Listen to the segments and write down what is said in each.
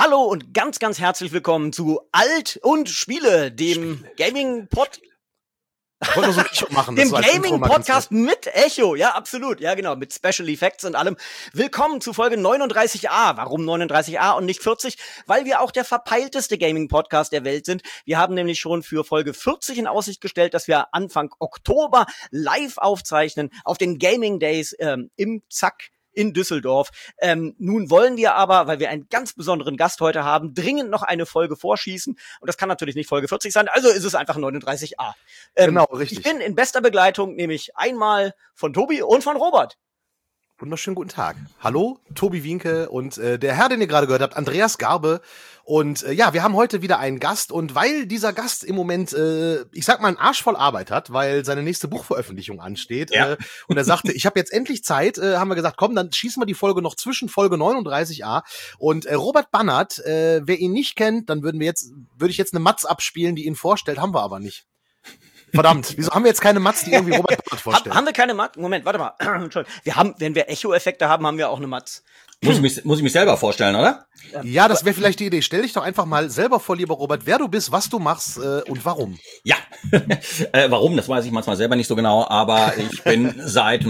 Hallo und ganz, ganz herzlich willkommen zu Alt und Spiele, dem Gaming-Pod... Ich wollte nur so ein Echo machen. Dem Gaming-Podcast mit Echo, ja, absolut, ja genau, mit Special Effects und allem. Willkommen zu Folge 39a. Warum 39a und nicht 40? Weil wir auch der verpeilteste Gaming-Podcast der Welt sind. Wir haben nämlich schon für Folge 40 in Aussicht gestellt, dass wir Anfang Oktober live aufzeichnen auf den Gaming Days im Zack in Düsseldorf. Nun wollen wir aber, weil wir einen ganz besonderen Gast heute haben, dringend noch eine Folge vorschießen. Und das kann natürlich nicht Folge 40 sein, also ist es einfach 39a. Genau, richtig. Ich bin in bester Begleitung, nämlich einmal von Tobi und von Robert. Wunderschönen guten Tag. Hallo, Tobi Wienke und der Herr, den ihr gerade gehört habt, Andreas Garbe. Und ja, wir haben heute wieder einen Gast. Und weil dieser Gast im Moment, ich sag mal, einen Arsch voll Arbeit hat, weil seine nächste Buchveröffentlichung ansteht. Ja. Und er sagte, ich habe jetzt endlich Zeit, haben wir gesagt, komm, dann schießen wir die Folge noch zwischen Folge 39a. Und Robert Bannert, wer ihn nicht kennt, dann würde ich jetzt eine Matz abspielen, die ihn vorstellt, haben wir aber nicht. Verdammt, wieso haben wir jetzt keine Matz, die irgendwie Robert Bannert vorstellt? Haben wir keine Matz? Moment, warte mal. Wir haben, wenn wir Echo-Effekte haben, haben wir auch eine Matz. Muss ich mich selber vorstellen, oder? Ja, das wäre vielleicht die Idee. Stell dich doch einfach mal selber vor, lieber Robert, wer du bist, was du machst und warum. Ja, warum, das weiß ich manchmal selber nicht so genau, aber ich bin seit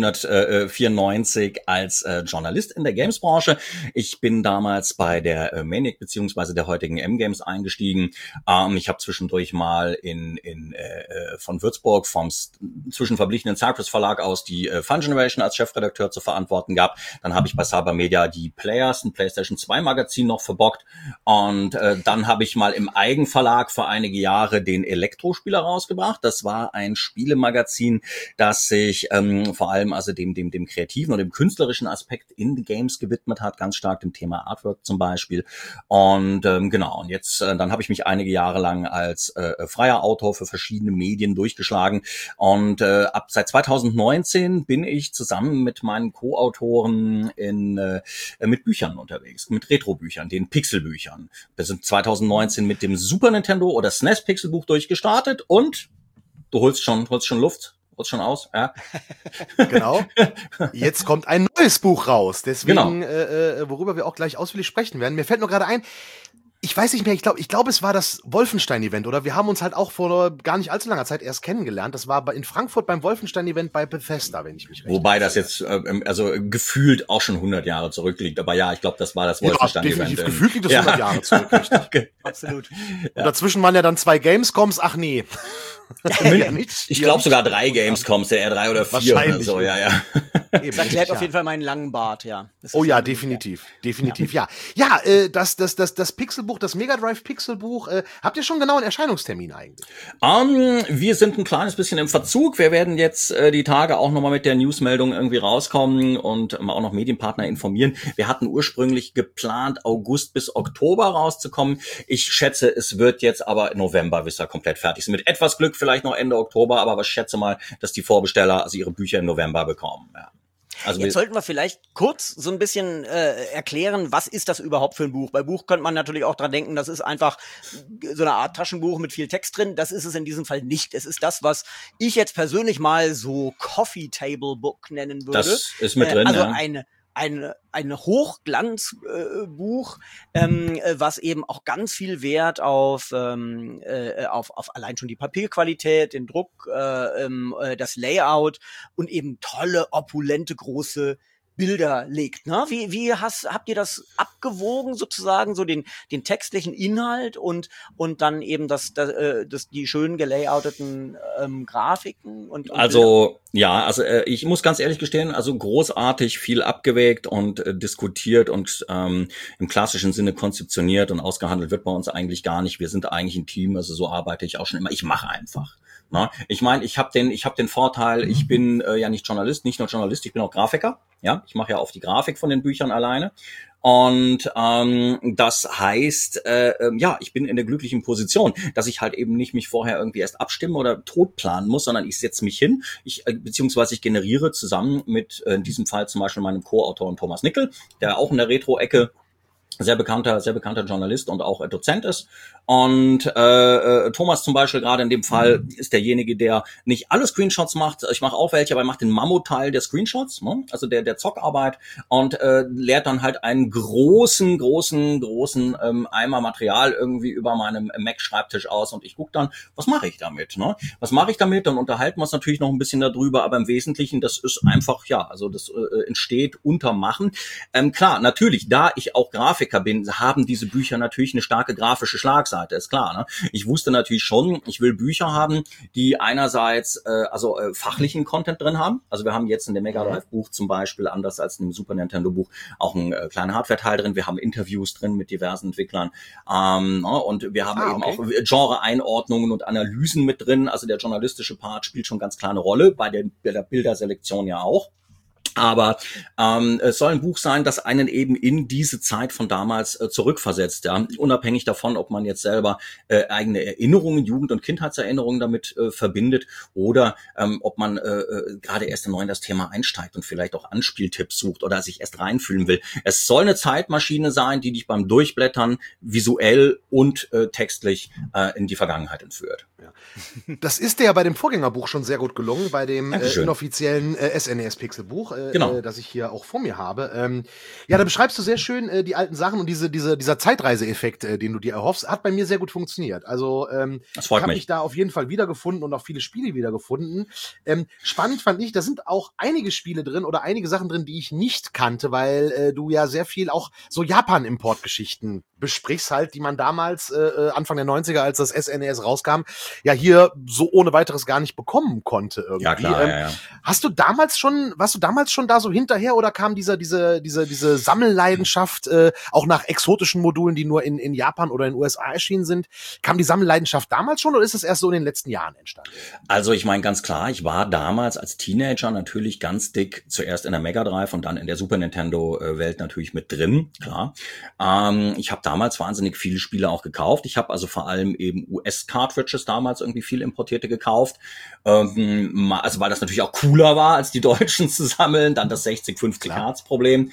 1994 als Journalist in der Gamesbranche. Ich bin damals bei der Maniac beziehungsweise der heutigen M-Games eingestiegen. Ich habe zwischendurch mal von Würzburg vom zwischenverblichenen Cypress Verlag aus die Fun Generation als Chefredakteur zu verantworten gehabt. Dann habe ich bei Cybermedia die Players, ein PlayStation 2 Magazin noch verbockt und dann habe ich mal im Eigenverlag für einige Jahre den Elektrospieler rausgebracht. Das war ein Spielemagazin, das sich vor allem also dem kreativen und dem künstlerischen Aspekt in die Games gewidmet hat, ganz stark dem Thema Artwork zum Beispiel. Und genau, und jetzt dann habe ich mich einige Jahre lang als freier Autor für verschiedene Medien durchgeschlagen und seit 2019 bin ich zusammen mit meinen Co-Autoren mit Büchern unterwegs, mit Retro-Büchern, den Pixelbüchern. Wir sind 2019 mit dem Super Nintendo oder SNES Pixelbuch durchgestartet und du holst schon Luft, holst schon aus, ja. Genau. Jetzt kommt ein neues Buch raus, deswegen, genau. Worüber wir auch gleich ausführlich sprechen werden. Mir fällt nur gerade ein, ich weiß nicht mehr, ich glaube, es war das Wolfenstein-Event, oder? Wir haben uns halt auch vor gar nicht allzu langer Zeit erst kennengelernt. Das war in Frankfurt beim Wolfenstein-Event bei Bethesda, wenn ich mich recht Wobei das jetzt also gefühlt auch schon 100 Jahre zurückliegt. Aber ja, ich glaube, das war das Wolfenstein-Event. Ja, definitiv. Gefühlt liegt das 100 Jahre zurück, richtig. Okay. Absolut. Und dazwischen waren ja dann 2 Gamescoms, ach nee. Ja, ich glaube sogar 3 Gamescoms, ja, 3 oder 4 oder so, ja. Das erklärt auf jeden Fall meinen langen Bart, ja. Oh ja, definitiv, ja. Ja, das Pixelbuch, das Mega Drive Pixelbuch, habt ihr schon genau einen Erscheinungstermin eigentlich? Wir sind ein kleines bisschen im Verzug. Wir werden jetzt die Tage auch nochmal mit der Newsmeldung irgendwie rauskommen und auch noch Medienpartner informieren. Wir hatten ursprünglich geplant, August bis Oktober rauszukommen. Ich schätze, es wird jetzt aber November, bis wir komplett fertig sind. Mit etwas Glück vielleicht noch Ende Oktober, aber ich schätze mal, dass die Vorbesteller also ihre Bücher im November bekommen, ja. Also jetzt sollten wir vielleicht kurz so ein bisschen erklären, was ist das überhaupt für ein Buch? Bei Buch könnte man natürlich auch dran denken, das ist einfach so eine Art Taschenbuch mit viel Text drin. Das ist es in diesem Fall nicht. Es ist das, was ich jetzt persönlich mal so Coffee Table Book nennen würde. Das ist mit drin, also ja. ein Hochglanzbuch, was eben auch ganz viel Wert auf allein schon die Papierqualität, den Druck, das Layout und eben tolle, opulente, große Bilder legt. Ne? Habt ihr das abgewogen sozusagen, so den textlichen Inhalt und dann eben die schön gelayouteten Grafiken und also ja, also ich muss ganz ehrlich gestehen, also großartig viel abgewägt und diskutiert und im klassischen Sinne konzeptioniert und ausgehandelt wird bei uns eigentlich gar nicht. Wir sind eigentlich ein Team, also so arbeite ich auch schon immer. Ich mache einfach. Na, ich meine, ich habe den Vorteil, ich bin ja nicht nur Journalist, ich bin auch Grafiker. Ja, ich mache ja auch die Grafik von den Büchern alleine. Und das heißt, ja, ich bin in der glücklichen Position, dass ich halt eben nicht mich vorher irgendwie erst abstimmen oder totplanen muss, sondern ich setze mich hin, beziehungsweise ich generiere zusammen mit in diesem Fall zum Beispiel meinem Co-Autoren Thomas Nickel, der auch in der Retro-Ecke sehr bekannter Journalist und auch Dozent ist. Und Thomas zum Beispiel gerade in dem Fall ist derjenige, der nicht alle Screenshots macht. Ich mache auch welche, aber er macht den Mammutteil der Screenshots, ne? Also der Zockarbeit, und leert dann halt einen großen Eimer Material irgendwie über meinem Mac-Schreibtisch aus, und ich gucke dann, was mache ich damit? Ne? Was mache ich damit? Dann unterhalten wir uns natürlich noch ein bisschen darüber, aber im Wesentlichen, das ist einfach, ja, also das entsteht unter Machen. Klar, natürlich, da ich auch Grafiker bin, haben diese Bücher natürlich eine starke grafische Schlagseite, ist klar. Ne? Ich wusste natürlich schon, ich will Bücher haben, die einerseits fachlichen Content drin haben. Also wir haben jetzt in dem Mega Drive Buch zum Beispiel, anders als in dem Super Nintendo Buch, auch einen kleinen Hardware-Teil drin. Wir haben Interviews drin mit diversen Entwicklern, und wir haben eben auch Genre-Einordnungen und Analysen mit drin. Also der journalistische Part spielt schon ganz klar eine Rolle, bei der Bilderselektion ja auch. Aber es soll ein Buch sein, das einen eben in diese Zeit von damals zurückversetzt, ja, unabhängig davon, ob man jetzt selber eigene Erinnerungen, Jugend- und Kindheitserinnerungen damit verbindet, oder ob man gerade erst neu in das Thema einsteigt und vielleicht auch Anspieltipps sucht oder sich erst reinfühlen will. Es soll eine Zeitmaschine sein, die dich beim Durchblättern visuell und textlich in die Vergangenheit entführt. Ja. Das ist dir ja bei dem Vorgängerbuch schon sehr gut gelungen, bei dem inoffiziellen SNES-Pixel-Buch, das ich hier auch vor mir habe. Ja, da beschreibst du sehr schön die alten Sachen, und dieser Zeitreiseeffekt, den du dir erhoffst, hat bei mir sehr gut funktioniert. Also das ich freut habe mich mich da auf jeden Fall wiedergefunden und auch viele Spiele wiedergefunden. Spannend fand ich, da sind auch einige Spiele drin oder einige Sachen drin, die ich nicht kannte, weil du ja sehr viel auch so Japan-Importgeschichten besprichst halt, die man damals, Anfang der 90er, als das SNES rauskam, ja hier so ohne weiteres gar nicht bekommen konnte irgendwie. Ja, klar, ja. Warst du damals schon da so hinterher, oder kam diese Sammelleidenschaft auch nach exotischen Modulen, die nur in Japan oder in den USA erschienen sind? Kam die Sammelleidenschaft damals schon, oder ist es erst so in den letzten Jahren entstanden? Also ich meine ganz klar, ich war damals als Teenager natürlich ganz dick, zuerst in der Mega Drive und dann in der Super Nintendo Welt natürlich mit drin, klar. Ich habe damals wahnsinnig viele Spiele auch gekauft. Ich habe also vor allem eben US-Cartridges damals irgendwie viel importierte gekauft, also weil das natürlich auch cooler war, als die Deutschen zu sammeln, dann das 60-50 Hertz Problem,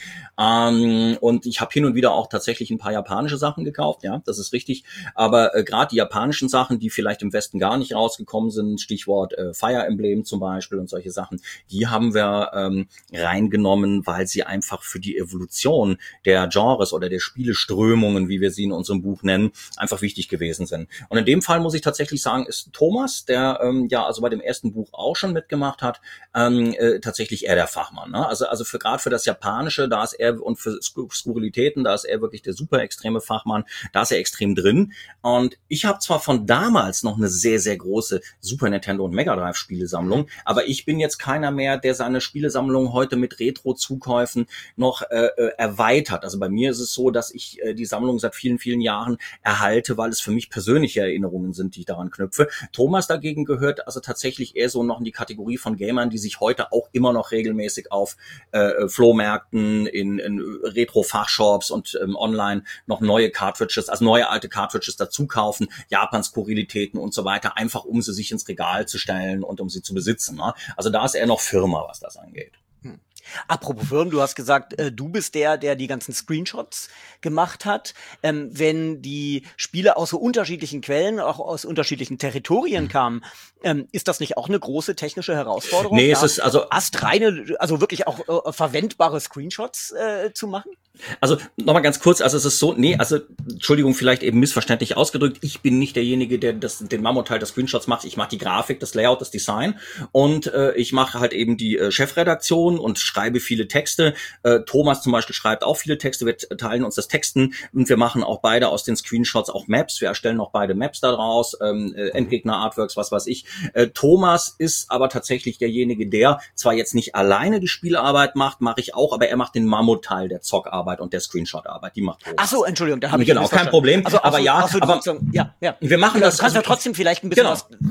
und ich habe hin und wieder auch tatsächlich ein paar japanische Sachen gekauft, ja, das ist richtig, aber gerade die japanischen Sachen, die vielleicht im Westen gar nicht rausgekommen sind, Stichwort Fire Emblem zum Beispiel und solche Sachen, die haben wir reingenommen, weil sie einfach für die Evolution der Genres oder der Spieleströmungen, wie wir sie in unserem Buch nennen, einfach wichtig gewesen sind. Und in dem Fall muss ich tatsächlich sagen, ist Thomas, der also bei dem ersten Buch auch schon mitgemacht hat, tatsächlich eher der Fachmann. Ne? Also gerade für das Japanische, da ist er, und für Skurrilitäten, da ist er wirklich der super extreme Fachmann, da ist er extrem drin. Und ich habe zwar von damals noch eine sehr, sehr große Super Nintendo und Mega Drive Spielesammlung, aber ich bin jetzt keiner mehr, der seine Spielesammlung heute mit Retro-Zukäufen noch erweitert. Also bei mir ist es so, dass ich die Sammlung seit vielen, vielen Jahren erhalte, weil es für mich persönliche Erinnerungen sind, die ich daran knüpfe. Thomas dagegen gehört also tatsächlich eher so noch in die Kategorie von Gamern, die sich heute auch immer noch regelmäßig auf Flohmärkten, in Retro-Fachshops und online noch neue Cartridges, also neue alte Cartridges dazu kaufen, Japan-Skurrilitäten und so weiter, einfach um sie sich ins Regal zu stellen und um sie zu besitzen. Ne? Also da ist er noch Firma, was das angeht. Apropos Firmen, du hast gesagt, du bist der die ganzen Screenshots gemacht hat. Wenn die Spiele aus so unterschiedlichen Quellen, auch aus unterschiedlichen Territorien kamen, ist das nicht auch eine große technische Herausforderung? Nee, es ist also astreine, also wirklich auch verwendbare Screenshots zu machen? Also nochmal ganz kurz, also es ist so, Entschuldigung, vielleicht eben missverständlich ausgedrückt, ich bin nicht derjenige, der den Mammutteil der Screenshots macht. Ich mache die Grafik, das Layout, das Design, und ich mache halt eben die Chefredaktion und schreibe viele Texte. Thomas zum Beispiel schreibt auch viele Texte, wir teilen uns das Texten, und wir machen auch beide aus den Screenshots auch Maps, wir erstellen auch beide Maps daraus, Endgegner-Artworks, was weiß ich. Thomas ist aber tatsächlich derjenige, der zwar jetzt nicht alleine die Spielarbeit mache ich auch, aber er macht den Mammutteil der Zockarbeit und der Screenshot-Arbeit, die macht Thomas. Ach so, Entschuldigung, da habe ich genau kein Problem. Also aber ja, wir machen das. Du kannst ja trotzdem vielleicht ein bisschen was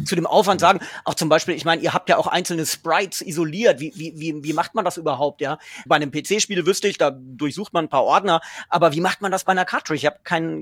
zu dem Aufwand sagen, auch zum Beispiel, ich meine, ihr habt ja auch einzelne Sprites isoliert. Wie macht man das überhaupt, ja? Bei einem PC-Spiel wüsste ich, da durchsucht man ein paar Ordner, aber wie macht man das bei einer Cartridge? Ich habe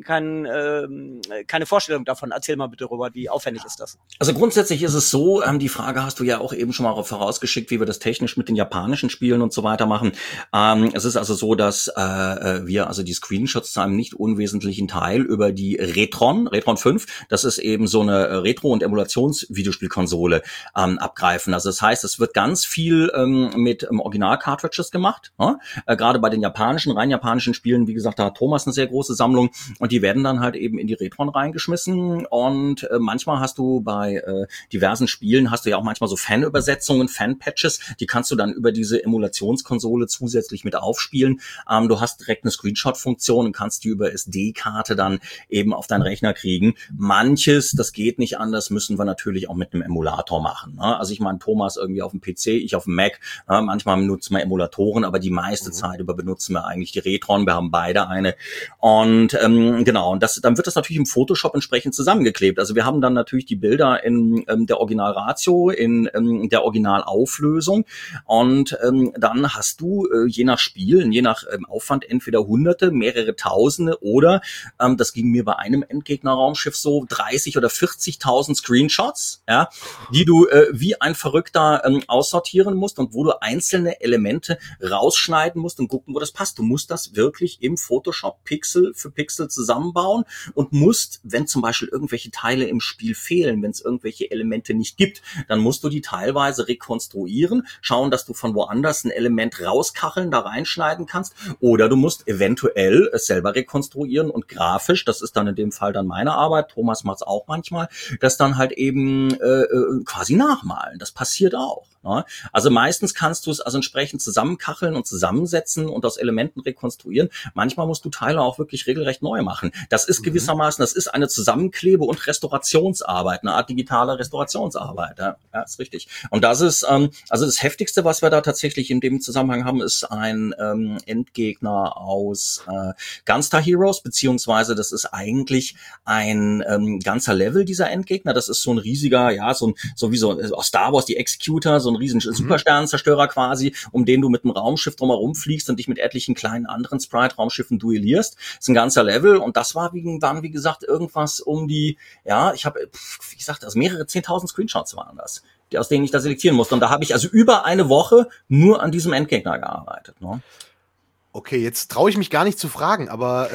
keine Vorstellung davon. Erzähl mal bitte, Robert, wie aufwendig ist das? Also grundsätzlich ist es so, die Frage hast du ja auch eben schon mal vorausgeschickt, wie wir das technisch mit den japanischen Spielen und so weiter machen. Es ist also so, dass wir also die Screenshots zu einem nicht unwesentlichen Teil über die Retron 5, das ist eben so eine Retro- und Emulations-Videospielkonsole abgreifen. Also das heißt, es wird ganz viel mit Original-Cartridges gemacht. Ne? Gerade bei den rein japanischen Spielen, wie gesagt, da hat Thomas eine sehr große Sammlung und die werden dann halt eben in die Retron reingeschmissen und manchmal hast du bei diversen Spielen hast du ja auch manchmal so Fan-Übersetzungen, Fan-Patches, die kannst du dann über diese Emulationskonsole zusätzlich mit aufspielen. Du hast direkt eine Screenshot-Funktion und kannst die über SD-Karte dann eben auf deinen Rechner kriegen. Manches, das geht nicht anders, müssen wir natürlich auch mit einem Emulator machen. Ne? Also ich meine, Thomas irgendwie auf dem PC, ich auf dem Mac. Manchmal benutzen wir Emulatoren, aber die meiste Zeit über benutzen wir eigentlich die Retron. Wir haben beide eine. Und genau, und dann wird das natürlich im Photoshop entsprechend zusammengeklebt. Also wir haben dann natürlich die Bilder in der Originalratio, in der Originalauflösung. Und dann hast du je nach Spiel, je nach Aufwand entweder Hunderte, mehrere Tausende oder, das ging mir bei einem Endgegner-Raumschiff so, 30 oder 40.000 Screenshots, ja, die du wie ein Verrückter aussortieren musst und wo du einzelne Elemente rausschneiden musst und gucken, wo das passt. Du musst das wirklich im Photoshop Pixel für Pixel zusammenbauen und musst, wenn zum Beispiel irgendwelche Teile im Spiel fehlen, wenn es irgendwelche Elemente nicht gibt, dann musst du die teilweise rekonstruieren, schauen, dass du von woanders ein Element rauskacheln, da reinschneiden kannst, oder du musst eventuell es selber rekonstruieren und grafisch, das ist dann in dem Fall dann meine Arbeit, Thomas macht es auch manchmal, das dann halt eben quasi nachmalen. Das passiert auch. Ne? Also meistens kannst du es also entsprechend zusammenkacheln und zusammensetzen und aus Elementen rekonstruieren. Manchmal musst du Teile auch wirklich regelrecht neu machen. Das ist gewissermaßen, das ist eine Zusammenklebe- und Restaurationsarbeit, eine Art digitale Restaurationsarbeit. Ja, ist richtig. Und das ist, also das Heftigste, was wir da tatsächlich in dem Zusammenhang haben, ist ein Endgegner aus Gunstar Heroes, beziehungsweise das ist eigentlich ein ganzer Level dieser Endgegner. Das ist so ein riesiger, ja, so wie so aus Star Wars die Executor, so ein riesen Supersternenzerstörer quasi, um den du mit einem Raumschiff drumherum fliegst und dich mit etlichen kleinen anderen Sprite-Raumschiffen duellierst. Das ist ein ganzer Level und das waren, wie gesagt, irgendwas um die, ja, ich habe, wie gesagt, also mehrere 10.000 Screenshots waren das, aus denen ich da selektieren musste. Und da habe ich also über eine Woche nur an diesem Endgegner gearbeitet. Ne? Okay, jetzt traue ich mich gar nicht zu fragen, aber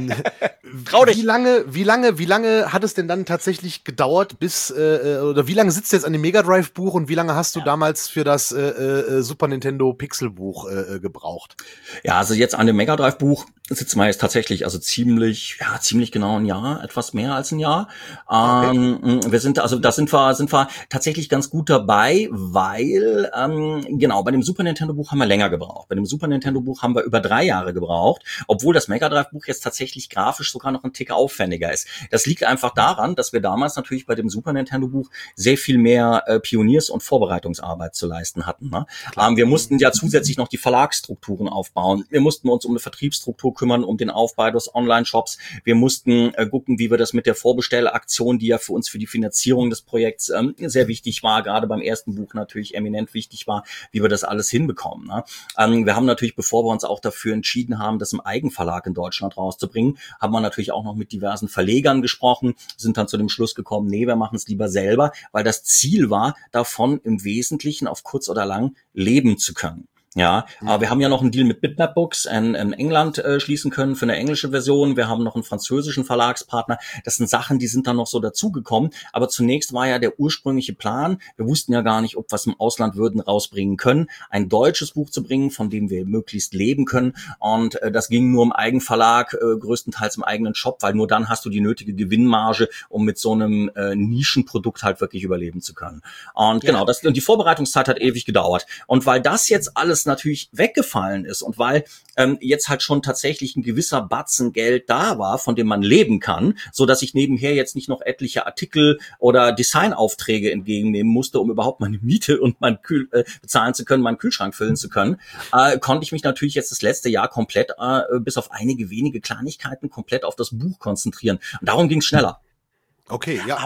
Trau dich. wie lange hat es denn dann tatsächlich gedauert, bis oder wie lange sitzt du jetzt an dem Mega Drive Buch und wie lange hast du damals für das Super Nintendo Pixel Buch gebraucht? Ja, also jetzt an dem Mega Drive Buch sitzen wir jetzt tatsächlich also ziemlich genau ein Jahr, etwas mehr als ein Jahr. Okay. Wir sind also da sind wir tatsächlich ganz gut dabei, weil genau bei dem Super Nintendo Buch haben wir länger gebraucht. Bei dem Super Nintendo Buch haben wir über 3 Jahre gebraucht, obwohl das Mega Drive Buch jetzt tatsächlich grafisch sogar noch ein Tick aufwendiger ist. Das liegt einfach daran, dass wir damals natürlich bei dem Super Nintendo Buch sehr viel mehr Pioniers- und Vorbereitungsarbeit zu leisten hatten. Ne? Wir mussten ja zusätzlich noch die Verlagsstrukturen aufbauen. Wir mussten uns um eine Vertriebsstruktur kümmern, um den Aufbau des Online-Shops. Wir mussten gucken, wie wir das mit der Vorbestellaktion, die ja für uns für die Finanzierung des Projekts sehr wichtig war, gerade beim ersten Buch natürlich eminent wichtig war, wie wir das alles hinbekommen. Ne? Wir haben natürlich, bevor wir uns auch dafür entschieden haben, das im Eigenverlag in Deutschland rauszubringen, haben wir natürlich auch noch mit diversen Verlegern gesprochen, sind dann zu dem Schluss gekommen, nee, wir machen es lieber selber, weil das Ziel war, davon im Wesentlichen auf kurz oder lang leben zu können. Ja, aber wir haben ja noch einen Deal mit Bitmap Books in England schließen können für eine englische Version. Wir haben noch einen französischen Verlagspartner. Das sind Sachen, die sind dann noch so dazugekommen. Aber zunächst war ja der ursprüngliche Plan, wir wussten ja gar nicht, ob wir es im Ausland würden rausbringen können, ein deutsches Buch zu bringen, von dem wir möglichst leben können. Und das ging nur im Eigenverlag, größtenteils im eigenen Shop, weil nur dann hast du die nötige Gewinnmarge, um mit so einem Nischenprodukt halt wirklich überleben zu können. Und genau, die Vorbereitungszeit hat ewig gedauert. Und weil das jetzt alles natürlich weggefallen ist und weil jetzt halt schon tatsächlich ein gewisser Batzen Geld da war, von dem man leben kann, so dass ich nebenher jetzt nicht noch etliche Artikel oder Designaufträge entgegennehmen musste, um überhaupt meine Miete und bezahlen zu können, meinen Kühlschrank füllen zu können, konnte ich mich natürlich jetzt das letzte Jahr komplett, bis auf einige wenige Kleinigkeiten, komplett auf das Buch konzentrieren. Und darum ging es schneller. Okay, ja.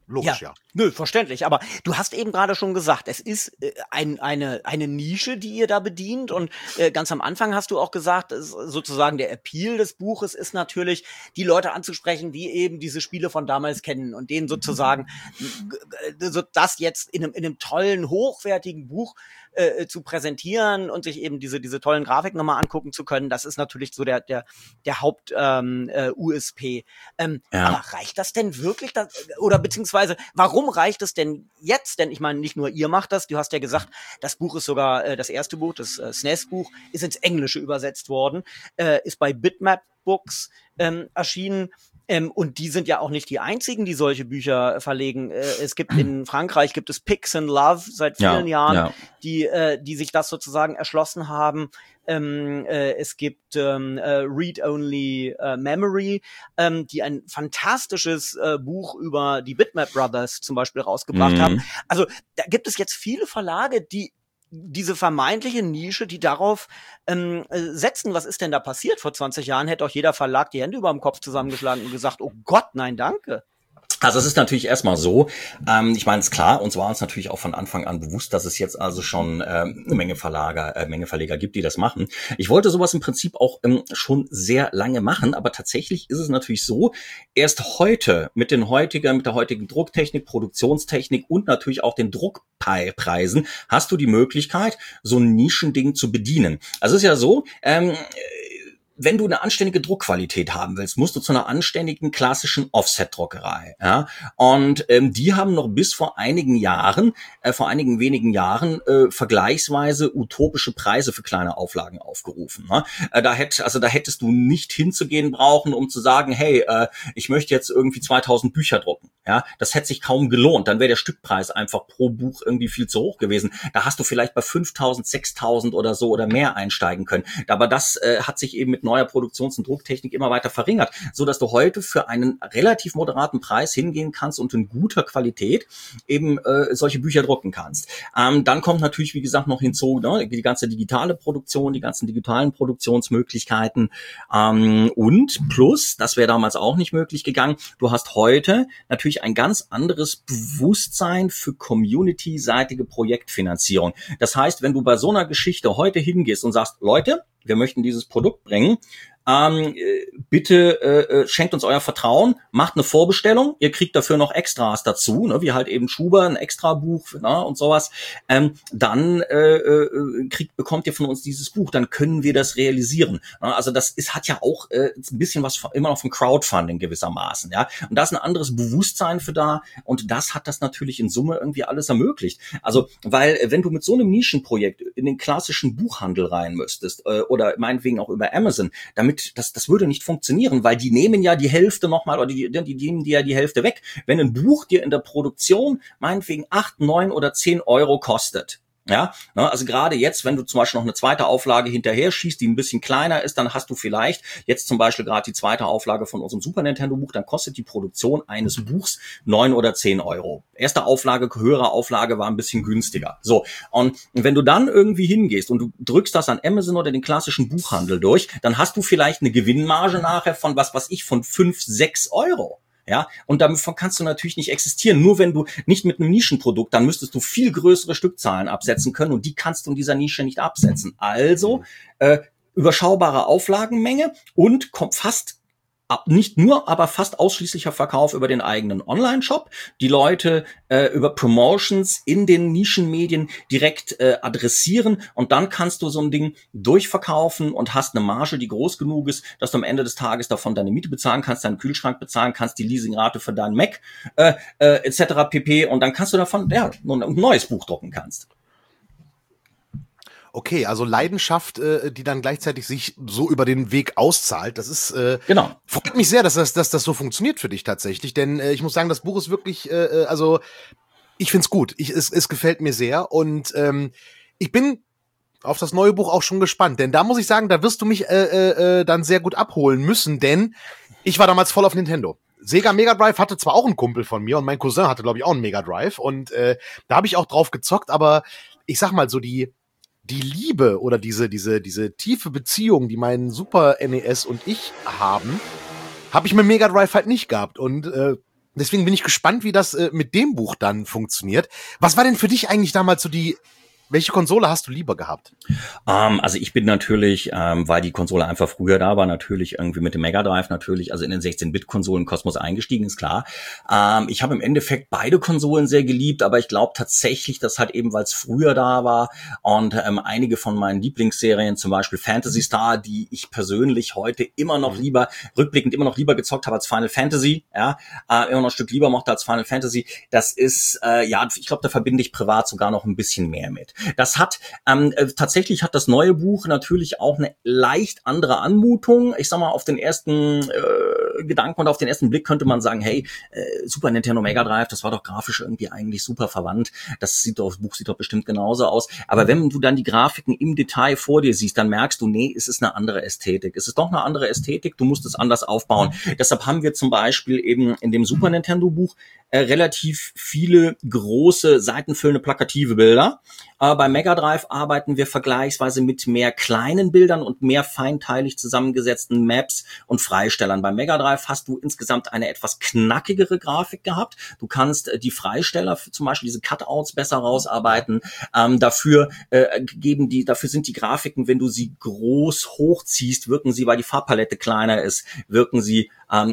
logisch, ja. Nö, verständlich. Aber du hast eben gerade schon gesagt, es ist eine Nische, die ihr da bedient. Und ganz am Anfang hast du auch gesagt, sozusagen der Appeal des Buches ist natürlich, die Leute anzusprechen, die eben diese Spiele von damals kennen und denen sozusagen so das jetzt in einem tollen, hochwertigen Buch zu präsentieren und sich eben diese tollen Grafiken nochmal angucken zu können. Das ist natürlich so der Haupt USP. Aber reicht das denn wirklich? Oder beziehungsweise, warum reicht es denn jetzt? Denn ich meine, nicht nur ihr macht das. Du hast ja gesagt, das Buch ist sogar, das erste Buch, das SNES-Buch, ist ins Englische übersetzt worden, ist bei Bitmap Books erschienen. Und die sind ja auch nicht die einzigen, die solche Bücher verlegen. Es gibt in Frankreich gibt es Pix and Love seit vielen Jahren, die sich das sozusagen erschlossen haben. Es gibt Read Only Memory, die ein fantastisches Buch über die Bitmap Brothers zum Beispiel rausgebracht haben. Also da gibt es jetzt viele Verlage, die diese vermeintliche Nische, die darauf setzen. Was ist denn da passiert? Vor 20 Jahren hätte auch jeder Verlag die Hände über dem Kopf zusammengeschlagen und gesagt, oh Gott, nein, danke. Also es ist natürlich erstmal so, ich meine, es ist klar, uns war uns natürlich auch von Anfang an bewusst, dass es jetzt also schon eine Menge Verleger gibt, die das machen. Ich wollte sowas im Prinzip auch schon sehr lange machen, aber tatsächlich ist es natürlich so, erst heute mit der heutigen Drucktechnik, Produktionstechnik und natürlich auch den Druckpreisen hast du die Möglichkeit, so ein Nischending zu bedienen. Also es ist ja so, wenn du eine anständige Druckqualität haben willst, musst du zu einer anständigen klassischen Offset-Druckerei. Ja? Und die haben noch bis vor einigen wenigen Jahren vergleichsweise utopische Preise für kleine Auflagen aufgerufen. Ne? Da hättest du nicht hinzugehen brauchen, um zu sagen, hey, ich möchte jetzt irgendwie 2000 Bücher drucken. Ja, das hätte sich kaum gelohnt. Dann wäre der Stückpreis einfach pro Buch irgendwie viel zu hoch gewesen. Da hast du vielleicht bei 5000, 6000 oder so oder mehr einsteigen können. Aber das hat sich eben mit neuer Produktions- und Drucktechnik immer weiter verringert, so dass du heute für einen relativ moderaten Preis hingehen kannst und in guter Qualität eben solche Bücher drucken kannst. Dann kommt natürlich, wie gesagt, noch hinzu, ne, die ganze digitale Produktion, die ganzen digitalen Produktionsmöglichkeiten und plus, das wäre damals auch nicht möglich gegangen, du hast heute natürlich ein ganz anderes Bewusstsein für community-seitige Projektfinanzierung. Das heißt, wenn du bei so einer Geschichte heute hingehst und sagst, Leute, wir möchten dieses Produkt bringen, bitte schenkt uns euer Vertrauen, macht eine Vorbestellung, ihr kriegt dafür noch Extras dazu, ne, wie halt eben Schuber, ein Extrabuch, ne, und sowas, dann bekommt ihr von uns dieses Buch, dann können wir das realisieren. Ne? Also hat ja auch ein bisschen was immer noch von Crowdfunding gewissermaßen, ja, und da ist ein anderes Bewusstsein für da und das hat das natürlich in Summe irgendwie alles ermöglicht. Also, weil wenn du mit so einem Nischenprojekt in den klassischen Buchhandel rein müsstest oder meinetwegen auch über Amazon, damit das würde nicht funktionieren, weil die nehmen ja die Hälfte nochmal oder die nehmen dir ja die Hälfte weg. Wenn ein Buch dir in der Produktion meinetwegen 8, 9 oder 10 Euro kostet, ja, also gerade jetzt, wenn du zum Beispiel noch eine zweite Auflage hinterher schießt, die ein bisschen kleiner ist, dann hast du vielleicht jetzt zum Beispiel gerade die zweite Auflage von unserem Super Nintendo Buch, dann kostet die Produktion eines Buchs 9 oder 10 Euro. Erste Auflage, höhere Auflage war ein bisschen günstiger. So, und wenn du dann irgendwie hingehst und du drückst das an Amazon oder den klassischen Buchhandel durch, dann hast du vielleicht eine Gewinnmarge nachher von von 5, 6 Euro. Ja, und davon kannst du natürlich nicht existieren. Nur wenn du nicht mit einem Nischenprodukt, dann müsstest du viel größere Stückzahlen absetzen können und die kannst du in dieser Nische nicht absetzen. Also überschaubare Auflagenmenge und kommt nicht nur, aber fast ausschließlicher Verkauf über den eigenen Online-Shop. Die Leute über Promotions in den Nischenmedien direkt adressieren und dann kannst du so ein Ding durchverkaufen und hast eine Marge, die groß genug ist, dass du am Ende des Tages davon deine Miete bezahlen kannst, deinen Kühlschrank bezahlen kannst, die Leasingrate für deinen Mac etc. pp. Und dann kannst du davon ein neues Buch drucken kannst. Okay, also Leidenschaft, die dann gleichzeitig sich so über den Weg auszahlt. Das ist genau. Freut mich sehr, dass das so funktioniert für dich tatsächlich. Denn ich muss sagen, das Buch ist wirklich, also ich find's gut. Es gefällt mir sehr und ich bin auf das neue Buch auch schon gespannt. Denn da muss ich sagen, da wirst du mich dann sehr gut abholen müssen, denn ich war damals voll auf Nintendo. Sega Mega Drive hatte zwar auch einen Kumpel von mir und mein Cousin hatte, glaube ich, auch einen Mega Drive und da habe ich auch drauf gezockt, aber ich sag mal so die Liebe oder diese tiefe Beziehung, die mein Super NES und ich haben, habe ich mit Mega Drive halt nicht gehabt. Und Deswegen bin ich gespannt, wie das mit dem Buch dann funktioniert. Was war denn für dich eigentlich damals so welche Konsole hast du lieber gehabt? Also ich bin natürlich, weil die Konsole einfach früher da war, natürlich irgendwie mit dem Mega Drive natürlich, also in den 16-Bit-Konsolen-Kosmos eingestiegen, ist klar. Ich habe im Endeffekt beide Konsolen sehr geliebt, aber ich glaube tatsächlich, dass halt eben, weil es früher da war und einige von meinen Lieblingsserien, zum Beispiel Phantasy Star, die ich persönlich heute immer noch rückblickend immer noch lieber gezockt habe als Final Fantasy, ja, immer noch ein Stück lieber mochte als Final Fantasy, das ist, ich glaube, da verbinde ich privat sogar noch ein bisschen mehr mit. Das hat, tatsächlich hat das neue Buch natürlich auch eine leicht andere Anmutung. Ich sag mal, auf den ersten Gedanken und auf den ersten Blick könnte man sagen, hey, Super Nintendo Mega Drive, das war doch grafisch irgendwie eigentlich super verwandt. Das Buch sieht doch bestimmt genauso aus. Aber wenn du dann die Grafiken im Detail vor dir siehst, dann merkst du, nee, es ist eine andere Ästhetik. Es ist doch eine andere Ästhetik, du musst es anders aufbauen. Deshalb haben wir zum Beispiel eben in dem Super Nintendo Buch relativ viele große, seitenfüllende, plakative Bilder. Bei Mega Drive arbeiten wir vergleichsweise mit mehr kleinen Bildern und mehr feinteilig zusammengesetzten Maps und Freistellern. Bei Mega Drive hast du insgesamt eine etwas knackigere Grafik gehabt. Du kannst die Freisteller, zum Beispiel diese Cutouts, besser rausarbeiten. Dafür sind die Grafiken, wenn du sie groß hochziehst, wirken sie, weil die Farbpalette kleiner ist, wirken sie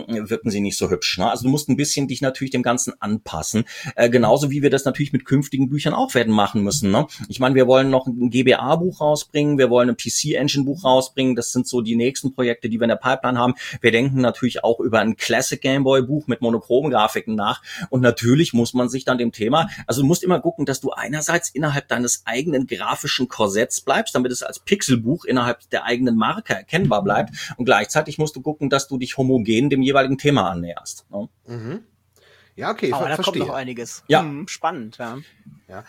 nicht so hübsch. Ne? Also du musst ein bisschen dich natürlich dem Ganzen anpassen. Genauso wie wir das natürlich mit künftigen Büchern auch werden machen müssen. Ne? Ich meine, wir wollen noch ein GBA-Buch rausbringen, wir wollen ein PC-Engine-Buch rausbringen. Das sind so die nächsten Projekte, die wir in der Pipeline haben. Wir denken natürlich auch über ein Classic Gameboy-Buch mit monochromen Grafiken nach. Und natürlich muss man sich dann dem Thema, also du musst immer gucken, dass du einerseits innerhalb deines eigenen grafischen Korsetts bleibst, damit es als Pixelbuch innerhalb der eigenen Marke erkennbar bleibt. Und gleichzeitig musst du gucken, dass du dich homogen dem jeweiligen Thema annäherst. Ne? Mhm. Ja, okay, aber da verstehe. kommt noch einiges. Ja. Spannend, ja. Ja.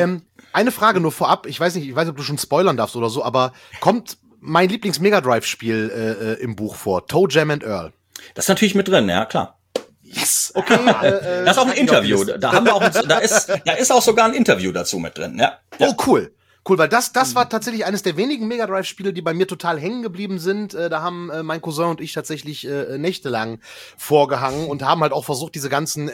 Eine Frage nur vorab, ich weiß nicht, ob du schon spoilern darfst oder so, aber kommt mein Lieblings-Mega-Drive-Spiel im Buch vor, Toe Jam and Earl? Das ist natürlich mit drin, ja, klar. Yes, okay. Das ist auch ein Interview. Da haben wir auch, da ist auch sogar ein Interview dazu mit drin, ja. Oh, cool. Cool, weil das war tatsächlich eines der wenigen Mega Drive-Spiele, die bei mir total hängen geblieben sind. Da haben mein Cousin und ich tatsächlich nächtelang vorgehangen und haben halt auch versucht, diese ganzen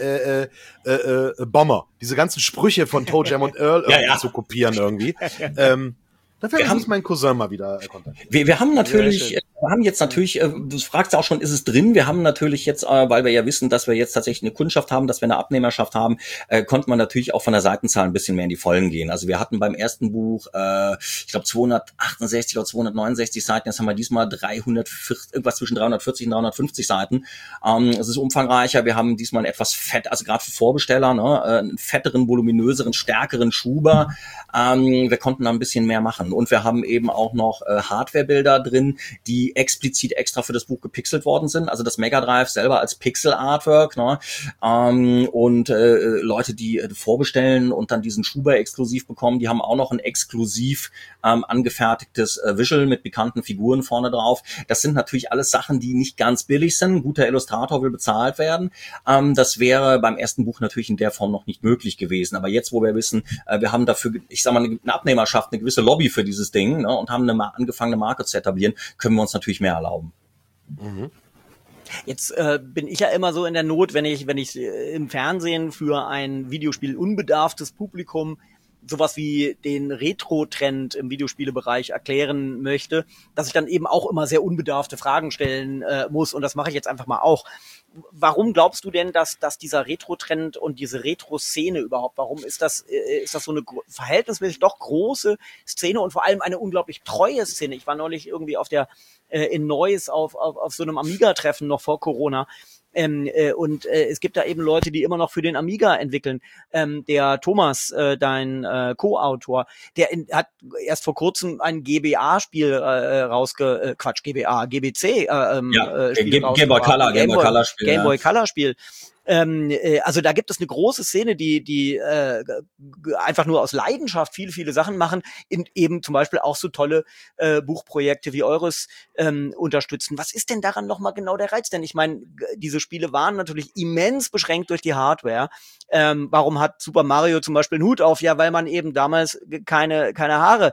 Bomber, diese ganzen Sprüche von Toe Jam und Earl irgendwie zu kopieren irgendwie. Dafür muss mein Cousin mal wieder kontaktieren. Wir haben jetzt natürlich, du fragst ja auch schon, ist es drin? Wir haben natürlich jetzt, weil wir ja wissen, dass wir jetzt tatsächlich eine Kundschaft haben, dass wir eine Abnehmerschaft haben, konnte man natürlich auch von der Seitenzahl ein bisschen mehr in die Vollen gehen. Also wir hatten beim ersten Buch, ich glaube 268 oder 269 Seiten, jetzt haben wir diesmal 340, irgendwas zwischen 340 und 350 Seiten. Es ist umfangreicher, wir haben diesmal ein etwas fett, also gerade für Vorbesteller, ne, einen fetteren, voluminöseren, stärkeren Schuber. Wir konnten da ein bisschen mehr machen. Und wir haben eben auch noch Hardwarebilder drin, die explizit extra für das Buch gepixelt worden sind. Also das Mega Drive selber als Pixel-Artwork. Ne? Und Leute, die vorbestellen und dann diesen Schuber exklusiv bekommen, die haben auch noch ein exklusiv angefertigtes Visual mit bekannten Figuren vorne drauf. Das sind natürlich alles Sachen, die nicht ganz billig sind. Ein guter Illustrator will bezahlt werden. Das wäre beim ersten Buch natürlich in der Form noch nicht möglich gewesen. Aber jetzt, wo wir wissen, wir haben dafür, ich sag mal, eine Abnehmerschaft, eine gewisse Lobby für dieses Ding, ne, und haben angefangen, eine Marke zu etablieren, können wir uns natürlich mehr erlauben. Mhm. Jetzt bin ich ja immer so in der Not, wenn ich im Fernsehen für ein Videospiel unbedarftes Publikum sowas wie den Retro-Trend im Videospielebereich erklären möchte, dass ich dann eben auch immer sehr unbedarfte Fragen stellen muss, und das mache ich jetzt einfach mal auch. Warum glaubst du denn, dass dieser Retro-Trend und diese Retro-Szene überhaupt, warum ist das so eine verhältnismäßig doch große Szene und vor allem eine unglaublich treue Szene? Ich war neulich irgendwie in Neuss auf so einem Amiga-Treffen noch vor Corona. Und es gibt da eben Leute, die immer noch für den Amiga entwickeln. Der Thomas, dein Co-Autor, hat erst vor kurzem ein GBA-Spiel GBC Spiel rausgebracht. Game Boy Color Spiel. Also da gibt es eine große Szene, die einfach nur aus Leidenschaft viele Sachen machen, eben zum Beispiel auch so tolle Buchprojekte wie eures unterstützen. Was ist denn daran nochmal genau der Reiz? Denn ich meine, diese Spiele waren natürlich immens beschränkt durch die Hardware. Warum hat Super Mario zum Beispiel einen Hut auf? Ja, weil man eben damals keine Haare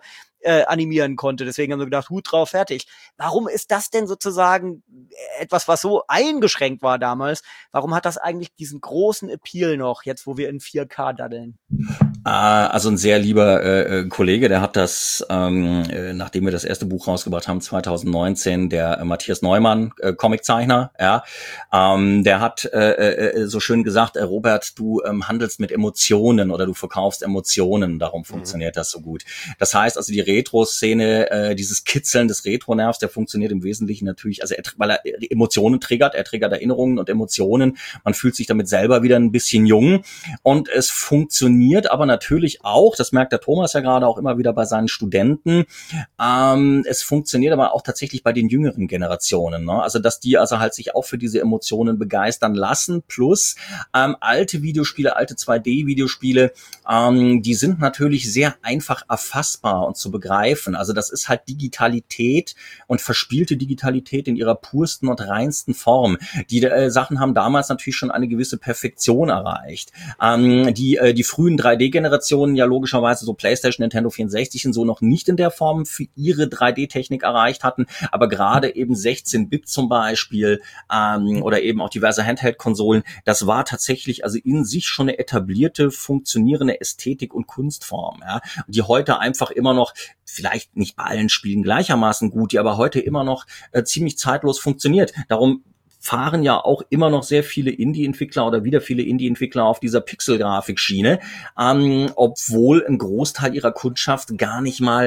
animieren konnte. Deswegen haben wir gedacht, Hut drauf, fertig. Warum ist das denn sozusagen etwas, was so eingeschränkt war damals? Warum hat das eigentlich diesen großen Appeal noch, jetzt wo wir in 4K daddeln? Also ein sehr lieber Kollege, der hat das, nachdem wir das erste Buch rausgebracht haben, 2019, der Matthias Neumann, Comiczeichner, ja, der hat so schön gesagt, Robert, du handelst mit Emotionen oder du verkaufst Emotionen, darum funktioniert das so gut. Das heißt also, die Retro-Szene, dieses Kitzeln des Retro-Nervs, der funktioniert im Wesentlichen natürlich, also weil er Emotionen triggert, er triggert Erinnerungen und Emotionen, man fühlt sich damit selber wieder ein bisschen jung und es funktioniert aber natürlich auch, das merkt der Thomas ja gerade auch immer wieder bei seinen Studenten, es funktioniert aber auch tatsächlich bei den jüngeren Generationen, ne? Also dass die also halt sich auch für diese Emotionen begeistern lassen, plus alte Videospiele, alte 2D-Videospiele, die sind natürlich sehr einfach erfassbar und zu begreifen. Also das ist halt Digitalität und verspielte Digitalität in ihrer pursten und reinsten Form. Die Sachen haben damals natürlich schon eine gewisse Perfektion erreicht. Die frühen 3D-Generationen ja logischerweise so PlayStation, Nintendo 64 und so noch nicht in der Form für ihre 3D-Technik erreicht hatten, aber gerade eben 16-Bit zum Beispiel oder eben auch diverse Handheld-Konsolen, das war tatsächlich also in sich schon eine etablierte, funktionierende Ästhetik und Kunstform, ja, die heute einfach immer noch, vielleicht nicht bei allen Spielen gleichermaßen gut, die aber heute immer noch ziemlich zeitlos funktioniert. Darum fahren ja auch immer noch sehr viele Indie-Entwickler oder wieder viele Indie-Entwickler auf dieser Pixel-Grafik-Schiene, obwohl ein Großteil ihrer Kundschaft gar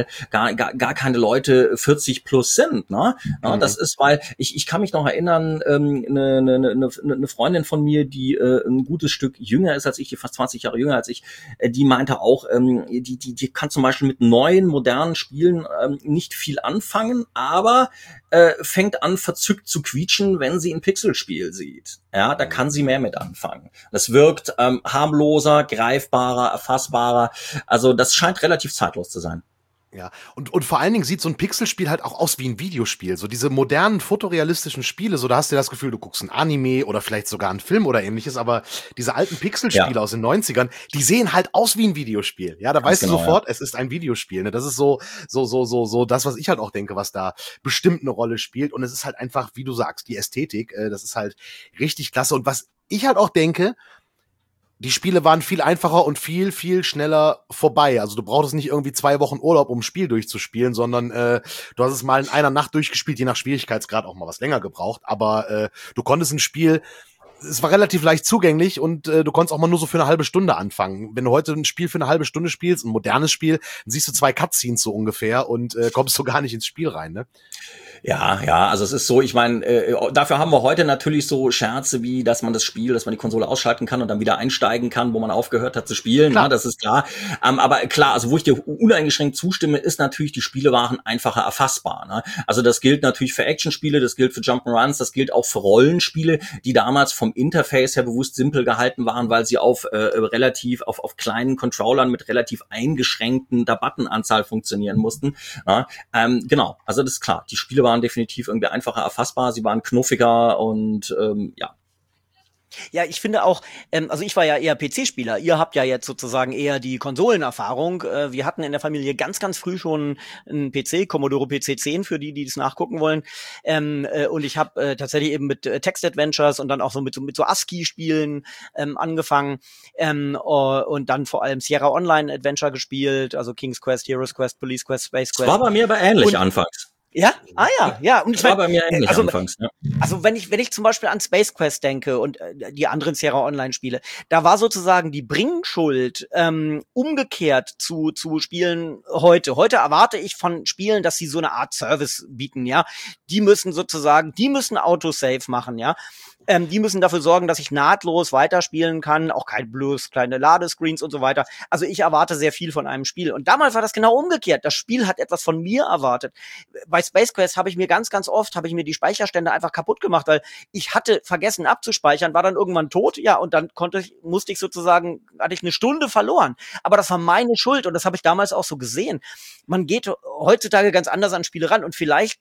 keine Leute 40 plus sind, ne? Ja, das ist, weil ich kann mich noch erinnern, eine Freundin von mir, die ein gutes Stück jünger ist als ich, die fast 20 Jahre jünger als ich, die meinte auch, die kann zum Beispiel mit neuen, modernen Spielen nicht viel anfangen, aber fängt an, verzückt zu quietschen, wenn sie ein Pixelspiel sieht. Ja, da kann sie mehr mit anfangen. Das wirkt harmloser, greifbarer, erfassbarer. Also das scheint relativ zeitlos zu sein. Ja, und vor allen Dingen sieht so ein Pixelspiel halt auch aus wie ein Videospiel. So diese modernen, fotorealistischen Spiele, so da hast du das Gefühl, du guckst ein Anime oder vielleicht sogar einen Film oder ähnliches, aber diese alten Pixelspiele aus den 90ern, die sehen halt aus wie ein Videospiel. Ja, da weißt du sofort, es ist ein Videospiel. Ne? Das ist so das, was ich halt auch denke, was da bestimmt eine Rolle spielt. Und es ist halt einfach, wie du sagst, die Ästhetik, das ist halt richtig klasse. Und was ich halt auch denke, die Spiele waren viel einfacher und viel, viel schneller vorbei. Also du brauchtest nicht irgendwie 2 Wochen Urlaub, um ein Spiel durchzuspielen, sondern du hast es mal in einer Nacht durchgespielt, je nach Schwierigkeitsgrad auch mal was länger gebraucht. Aber du konntest ein Spiel, es war relativ leicht zugänglich und du konntest auch mal nur so für eine halbe Stunde anfangen. Wenn du heute ein Spiel für eine halbe Stunde spielst, ein modernes Spiel, dann siehst du 2 Cutscenes so ungefähr und kommst so gar nicht ins Spiel rein, ne? Ja, also es ist so, ich meine, dafür haben wir heute natürlich so Scherze wie, dass man die Konsole ausschalten kann und dann wieder einsteigen kann, wo man aufgehört hat zu spielen, ne, das ist klar. Aber klar, also wo ich dir uneingeschränkt zustimme, ist natürlich, die Spiele waren einfacher erfassbar, ne? Also das gilt natürlich für Actionspiele, das gilt für Jump'n'Runs, das gilt auch für Rollenspiele, die damals vom Interface her bewusst simpel gehalten waren, weil sie auf kleinen Controllern mit relativ eingeschränkten Buttonanzahl funktionieren mussten, ne? Genau, also das ist klar, die Spiele waren definitiv irgendwie einfacher erfassbar, sie waren knuffiger und ja. Ja, ich finde auch, also ich war ja eher PC-Spieler. Ihr habt ja jetzt sozusagen eher die Konsolenerfahrung. Wir hatten in der Familie ganz, ganz früh schon einen PC, Commodore PC-10, für die es nachgucken wollen. Und ich habe tatsächlich eben mit Text-Adventures und dann auch so mit so ASCII-Spielen angefangen. Und dann vor allem Sierra Online Adventure gespielt, also King's Quest, Heroes Quest, Police Quest, Space Quest. Das war bei mir aber ähnlich anfangs. Ja? Ah ja. Und das war bei mir ähnlich anfangs. Ja. Also wenn ich zum Beispiel an Space Quest denke und die anderen Sierra Online Spiele, da war sozusagen die Bringschuld umgekehrt zu Spielen heute. Heute erwarte ich von Spielen, dass sie so eine Art Service bieten, ja. Die müssen Autosave machen, ja. Die müssen dafür sorgen, dass ich nahtlos weiterspielen kann, auch bloß kleine Ladescreens und so weiter. Also ich erwarte sehr viel von einem Spiel. Und damals war das genau umgekehrt. Das Spiel hat etwas von mir erwartet. Bei Space Quest habe ich mir ganz, ganz oft die Speicherstände einfach kaputt gemacht, weil ich hatte vergessen abzuspeichern, war dann irgendwann tot, ja, und dann hatte ich eine Stunde verloren. Aber das war meine Schuld und das habe ich damals auch so gesehen. Man geht heutzutage ganz anders an Spiele ran und vielleicht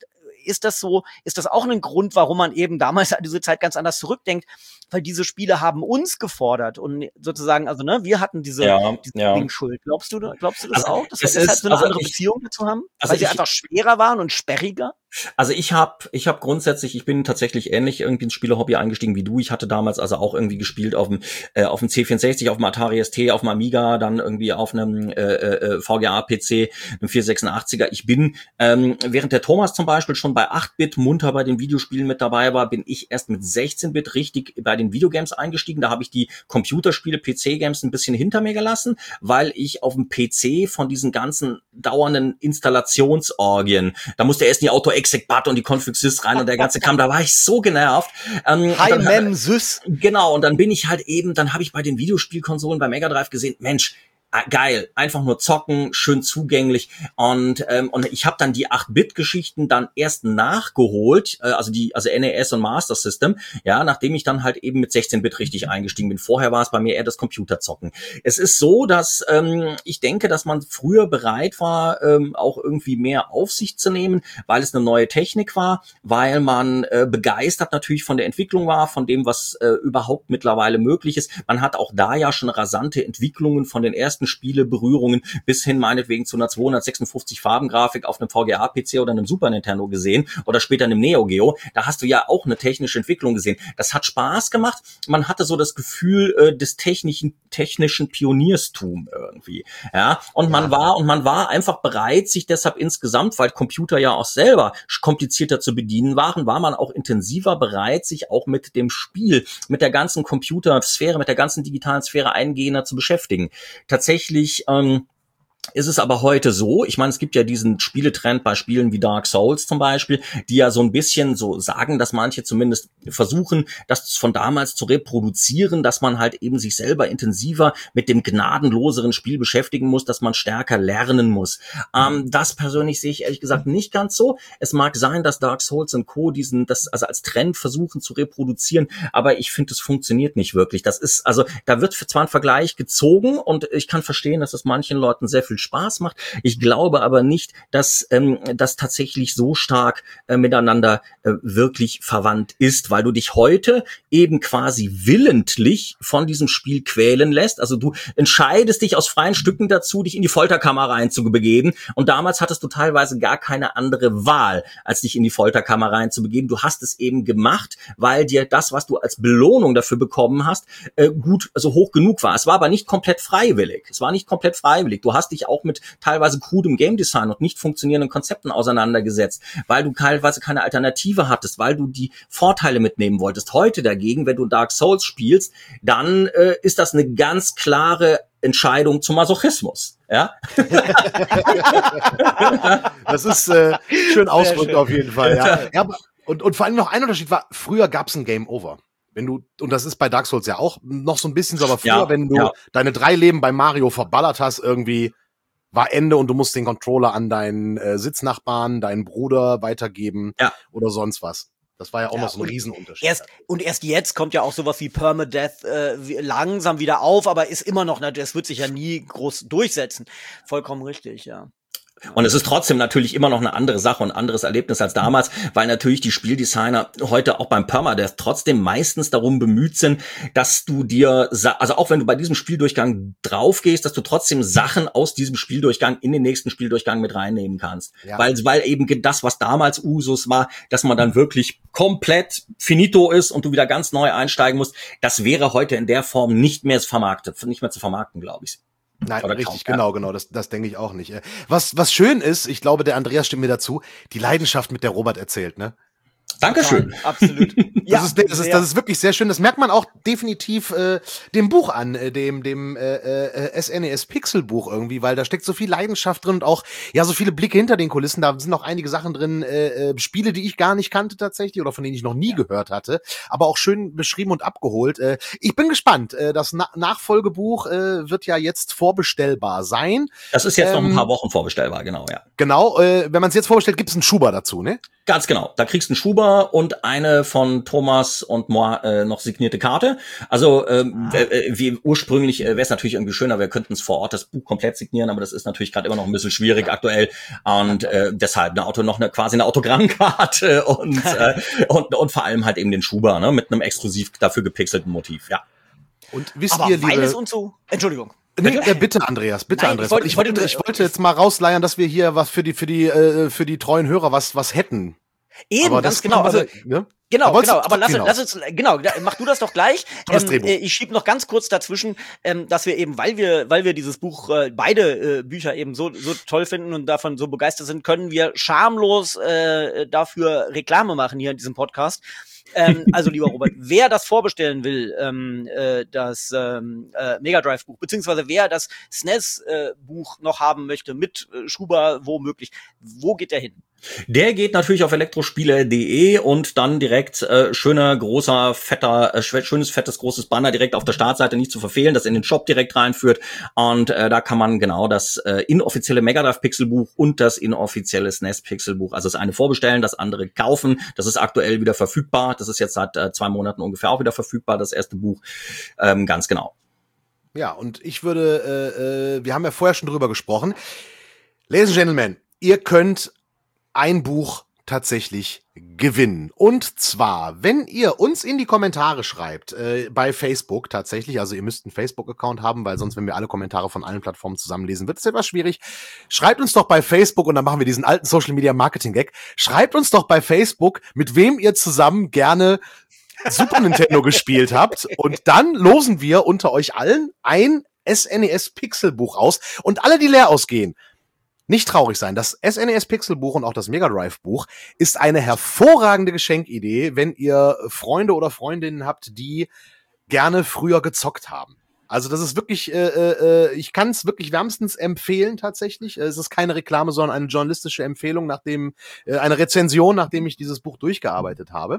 ist das auch ein Grund, warum man eben damals an diese Zeit ganz anders zurückdenkt? Weil diese Spiele haben uns gefordert und sozusagen, also ne, wir hatten diese Schuld. Glaubst du das also, auch? Dass wir halt so eine andere Beziehung dazu haben? Weil sie einfach schwerer waren und sperriger? Also ich hab grundsätzlich, ich bin tatsächlich ähnlich irgendwie ins Spielehobby eingestiegen wie du. Ich hatte damals also auch irgendwie gespielt auf dem C64, auf dem Atari ST, auf dem Amiga, dann irgendwie auf einem VGA-PC, einem 486er. Ich bin, während der Thomas zum Beispiel schon bei 8-Bit munter bei den Videospielen mit dabei war, bin ich erst mit 16-Bit richtig bei den Videogames eingestiegen. Da habe ich die Computerspiele, PC-Games ein bisschen hinter mir gelassen, weil ich auf dem PC von diesen ganzen dauernden Installationsorgien, da musste erst die Auto-Exec-Bat und die Config-Sys rein und der ganze Kram, da war ich so genervt. Hi-Mem-Sys. Genau, und dann bin ich halt eben, dann habe ich bei den Videospielkonsolen bei Mega Drive gesehen, Mensch, geil, einfach nur zocken, schön zugänglich und ich habe dann die 8-Bit-Geschichten dann erst nachgeholt, also NES und Master System, ja, nachdem ich dann halt eben mit 16-Bit richtig eingestiegen bin. Vorher war es bei mir eher das Computerzocken. Es ist so, dass ich denke, dass man früher bereit war, auch irgendwie mehr auf sich zu nehmen, weil es eine neue Technik war, weil man begeistert natürlich von der Entwicklung war, von dem, was überhaupt mittlerweile möglich ist. Man hat auch da ja schon rasante Entwicklungen von den ersten Spieleberührungen bis hin meinetwegen zu einer 256 Farbengrafik auf einem VGA-PC oder einem Super Nintendo gesehen oder später einem Neo Geo. Da hast du ja auch eine technische Entwicklung gesehen. Das hat Spaß gemacht. Man hatte so das Gefühl des technischen Pionierstum irgendwie. Ja, und man war einfach bereit, sich deshalb insgesamt, weil Computer ja auch selber komplizierter zu bedienen waren, war man auch intensiver bereit, sich auch mit dem Spiel, mit der ganzen Computersphäre, mit der ganzen digitalen Sphäre eingehender zu beschäftigen. Tatsächlich ist es aber heute so, ich meine, es gibt ja diesen Spieletrend bei Spielen wie Dark Souls zum Beispiel, die ja so ein bisschen so sagen, dass manche zumindest versuchen, das von damals zu reproduzieren, dass man halt eben sich selber intensiver mit dem gnadenloseren Spiel beschäftigen muss, dass man stärker lernen muss. Das persönlich sehe ich ehrlich gesagt nicht ganz so. Es mag sein, dass Dark Souls und Co. das also als Trend versuchen zu reproduzieren, aber ich finde, es funktioniert nicht wirklich. Das ist, also da wird zwar ein Vergleich gezogen und ich kann verstehen, dass es manchen Leuten sehr viel Spaß macht. Ich glaube aber nicht, dass das tatsächlich so stark miteinander wirklich verwandt ist, weil du dich heute eben quasi willentlich von diesem Spiel quälen lässt. Also du entscheidest dich aus freien Stücken dazu, dich in die Folterkammer reinzubegeben. Und damals hattest du teilweise gar keine andere Wahl, als dich in die Folterkammer reinzubegeben. Du hast es eben gemacht, weil dir das, was du als Belohnung dafür bekommen hast, gut, also hoch genug war. Es war aber nicht komplett freiwillig. Du hast dich auch mit teilweise krudem Game Design und nicht funktionierenden Konzepten auseinandergesetzt, weil du teilweise keine Alternative hattest, weil du die Vorteile mitnehmen wolltest. Heute dagegen, wenn du Dark Souls spielst, dann ist das eine ganz klare Entscheidung zum Masochismus. Ja? Das ist schön ausdrückend auf jeden Fall. Ja, und vor allem noch ein Unterschied war, früher gab es ein Game Over. Wenn du, und das ist bei Dark Souls ja auch noch so ein bisschen so, aber früher, wenn du deine 3 Leben bei Mario verballert hast, irgendwie war Ende und du musst den Controller an deinen Sitznachbarn, deinen Bruder weitergeben oder sonst was. Das war ja auch noch so ein Riesenunterschied. Erst jetzt kommt ja auch sowas wie Permadeath langsam wieder auf, aber ist immer noch, das wird sich ja nie groß durchsetzen. Vollkommen richtig, ja. Und es ist trotzdem natürlich immer noch eine andere Sache und ein anderes Erlebnis als damals, weil natürlich die Spieldesigner heute auch beim Permadeath trotzdem meistens darum bemüht sind, dass du dir, also auch wenn du bei diesem Spieldurchgang draufgehst, dass du trotzdem Sachen aus diesem Spieldurchgang in den nächsten Spieldurchgang mit reinnehmen kannst. Ja. Weil eben das, was damals Usus war, dass man dann wirklich komplett finito ist und du wieder ganz neu einsteigen musst, das wäre heute in der Form nicht mehr zu vermarkten, glaube ich. Nein, oder richtig, genau, das denke ich auch nicht. Was schön ist, ich glaube, der Andreas stimmt mir dazu, die Leidenschaft, mit der Robert erzählt, ne? Dankeschön. Absolut. Das ist wirklich sehr schön. Das merkt man auch definitiv dem Buch an, dem SNES Pixel Buch irgendwie, weil da steckt so viel Leidenschaft drin und auch so viele Blicke hinter den Kulissen. Da sind auch einige Sachen drin, Spiele, die ich gar nicht kannte tatsächlich oder von denen ich noch nie gehört hatte, aber auch schön beschrieben und abgeholt. Ich bin gespannt. Das Nachfolgebuch wird ja jetzt vorbestellbar sein. Das ist jetzt noch ein paar Wochen vorbestellbar, genau, ja. Genau. Wenn man es jetzt vorbestellt, gibt es einen Schuber dazu, ne? Ganz genau. Da kriegst du einen Schuber. Schuber und eine von Thomas und moi noch signierte Karte. Also wie ursprünglich wäre es natürlich irgendwie schöner, wir könnten es vor Ort das Buch komplett signieren, aber das ist natürlich gerade immer noch ein bisschen schwierig aktuell und deshalb quasi eine Autogrammkarte und vor allem halt eben den Schuber, ne, mit einem exklusiv dafür gepixelten Motiv, ja. Und wisst aber ihr, weil liebe... es uns so... Entschuldigung. Nee, bitte, Andreas, bitte, Nein, Andreas. Ich wollte jetzt mal rausleiern, dass wir hier was für die treuen Hörer was hätten. Eben, aber ganz genau. Also, ne? Genau, aber lass uns, mach du das doch gleich. Ich schieb noch ganz kurz dazwischen, dass wir eben, weil wir dieses Buch, beide Bücher eben so toll finden und davon so begeistert sind, können wir schamlos dafür Reklame machen hier in diesem Podcast. Also lieber Robert, wer das vorbestellen will, das Mega Drive Buch, beziehungsweise wer das SNES Buch noch haben möchte mit Schuber womöglich, wo geht der hin? Der geht natürlich auf elektrospiele.de und dann direkt schönes, fettes, großes Banner direkt auf der Startseite, nicht zu verfehlen, das in den Shop direkt reinführt. Und da kann man genau das inoffizielle Mega Drive Pixelbuch und das inoffizielle SNES Pixelbuch, also das eine vorbestellen, das andere kaufen. Das ist aktuell wieder verfügbar. Das ist jetzt seit 2 Monaten ungefähr auch wieder verfügbar, das erste Buch. Ganz genau. Ja, und ich würde, wir haben ja vorher schon drüber gesprochen. Ladies and Gentlemen, ihr könnt ein Buch tatsächlich gewinnen. Und zwar, wenn ihr uns in die Kommentare schreibt, bei Facebook tatsächlich, also ihr müsst einen Facebook-Account haben, weil sonst, wenn wir alle Kommentare von allen Plattformen zusammenlesen, wird es etwas schwierig. Schreibt uns doch bei Facebook, und dann machen wir diesen alten Social-Media-Marketing-Gag, schreibt uns doch bei Facebook, mit wem ihr zusammen gerne Super Nintendo gespielt habt, und dann losen wir unter euch allen ein SNES-Pixelbuch aus, und alle, die leer ausgehen, nicht traurig sein. Das SNES-Pixelbuch und auch das Mega Drive-Buch ist eine hervorragende Geschenkidee, wenn ihr Freunde oder Freundinnen habt, die gerne früher gezockt haben. Also das ist wirklich, ich kann es wirklich wärmstens empfehlen tatsächlich. Es ist keine Reklame, sondern eine journalistische Empfehlung, eine Rezension, nachdem ich dieses Buch durchgearbeitet habe.